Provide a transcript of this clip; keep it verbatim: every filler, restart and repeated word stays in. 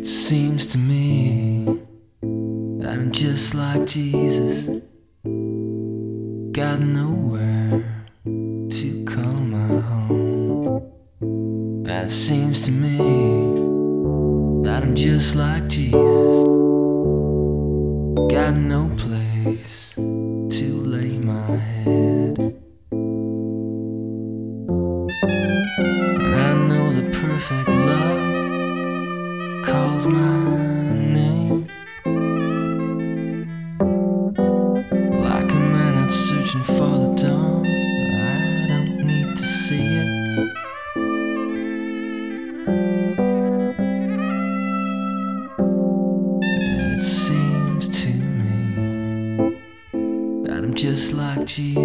Seems to me that I'm just like Jesus, got nowhere to call my home. And it seems to me that I'm just like Jesus, got no place to lay my head. And I know the perfect love calls my name, like a man out searching for the dawn. I don't need to see it. And it seems to me that I'm just like Jesus,